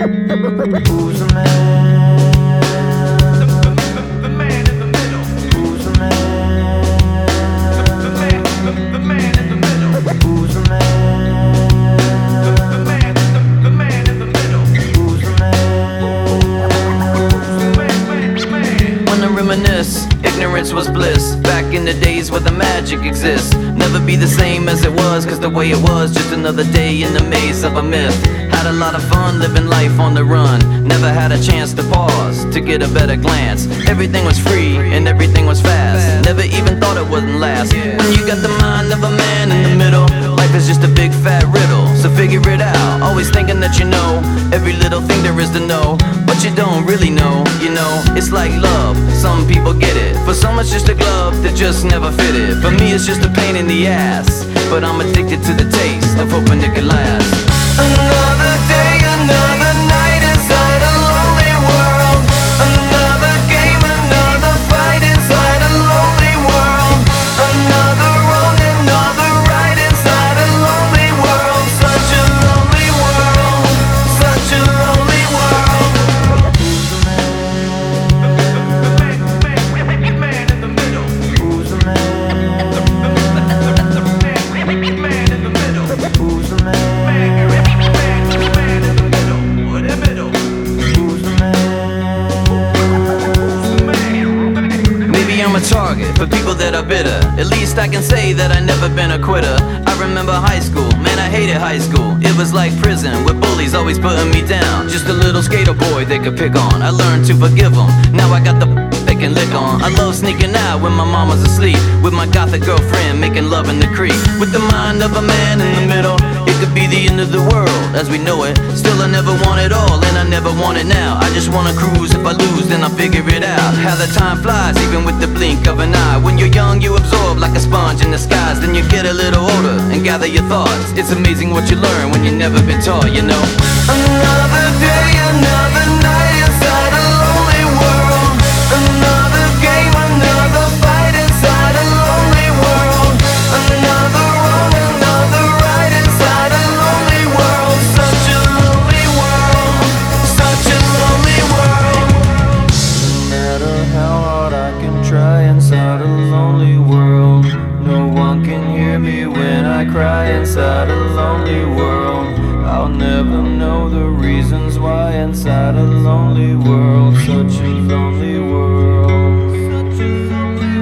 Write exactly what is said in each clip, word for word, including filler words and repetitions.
Who's the man? The man in the middle. Who's the man? The man, the man in the middle. Who's the man? The man, the man in the middle. Who's the man? When I reminisce, ignorance was bliss. Back in the days where the magic exists. Never be the same as it was, cause the way it was, just another day in the maze of a myth. Had a lot of fun living life on the run. Never had a chance to pause, to get a better glance. Everything was free and everything was fast. Never even thought it wouldn't last. When you got the mind of a man in the middle, life is just a big fat riddle, so figure it out. Always thinking that you know every little thing there is to know, but you don't really know, you know. It's like love, some people get it. For some it's just a glove that just never fitted. For me it's just a pain in the ass, but I'm addicted to the taste of hoping it could last. Another day, another night inside a lonely world. Another game, another fight inside a lonely world. Another wrong, another right inside a lonely world. Such a lonely world, such a lonely world. Who's the man? The man in the middle. Who's the man? The man in the middle. Who's the man? A target for people that are bitter. At least I can say that I never been a quitter. I remember high school, man, I hated high school. It was like prison with bullies always putting me down. Just a little skater boy they could pick on. I learned to forgive them. Now I got the they can lick on. I love sneaking out when my mama's asleep, with my gothic girlfriend making love in the creek. With the mind of a man in the middle, it could be the end of the world as we know it. Still I never want it all and I never want it now. I just wanna cruise. If I lose then I'll figure it out. How the time flies even with the blink of an eye. When you're young you absorb like a sponge in the skies. Then you get a little older and gather your thoughts. It's amazing what you learn when you've never been taught, you know. Another day, another night inside a lonely world. Another game, another fight inside a lonely world. Another wrong, another right inside a lonely world. Such a lonely world, such a lonely world. No matter how hard I can try inside a lonely world, no one can hear me when I cry inside a lonely world. I'll never know the reasons why inside a lonely world. Such a lonely world, such a lonely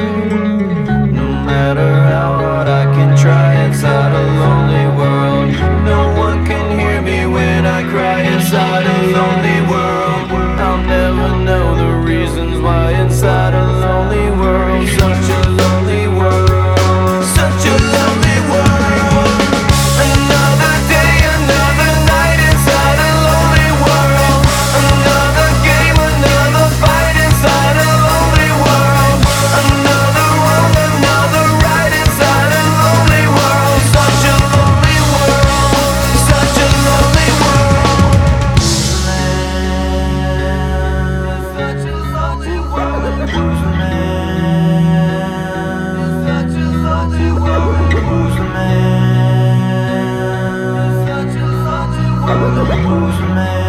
world. No matter how hard I can try inside a lonely world, no one can hear me when I cry inside a lonely world. I'll never know the reasons why inside a lonely world. Such a lonely world, such a lonely world. Another day, another night inside a lonely world. Another game, another fight inside a lonely world. Another wrong, another right inside a lonely world. Such a lonely world, such a lonely world. Such a lonely world. Who's the man? Such a lonely world. Who's the man? Such a lonely world. Who's the man?